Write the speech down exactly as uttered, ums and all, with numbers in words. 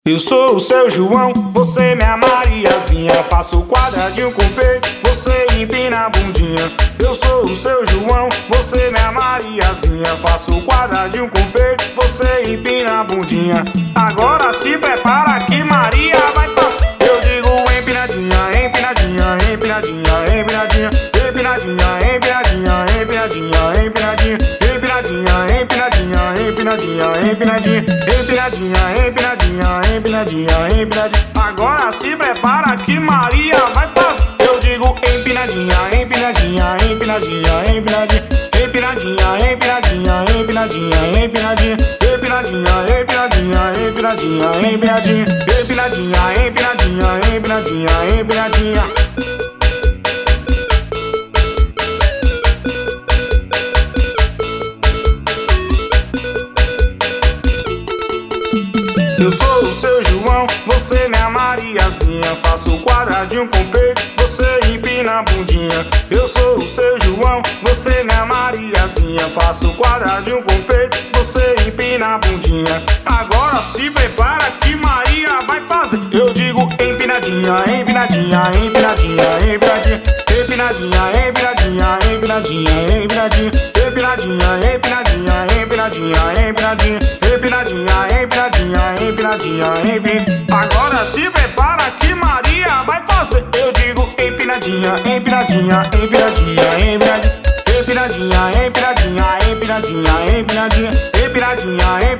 Eu sou o seu João, você minha Mariazinha. Faço quadradinho com peito, você empina a bundinha. Eu sou o seu João, você minha Mariazinha. Faço quadradinho com peito, você empina a bundinha. Agora se prepara que Maria vai tocar. Eu digo empinadinha, empinadinha, empinadinha, empinadinha, empinadinha, empinadinha, empinadinha, empinadinha, empinadinha, empinadinha, empinadinha, empinadinha, empinadinha, empinadinha, empinadinha, empinadinha. Agora se prepara que Maria vai fazer. Eu digo empinadinha, empinadinha, empinadinha, empinadinha, empinadinha, empinadinha, empinadinha, empinadinha, empinadinha, empinadinha, empinadinha, empinadinha, empinadinha, empinadinha, empinadinha, empinadinha. Eu sou o seu João, você minha Mariazinha. Faço quadradinho com peito, você empina a bundinha. Eu sou o seu João, você minha Mariazinha. Faço quadradinho com peito, você empina a bundinha. Agora se prepara que Maria vai fazer. Eu digo empinadinha, empinadinha, empinadinha, empinadinha, empinadinha, empinadinha, empinadinha, empinadinha, empinadinha, empinadinha, empinadinha, empinadinha, empinadinha, empinadinha, empinadinha, empinadinha. Agora se prepara que Maria vai fazer. Eu digo empinadinha, empinadinha, empinadinha, empinadinha, empinadinha, empinadinha, empinadinha, empinadinha, empinadinha,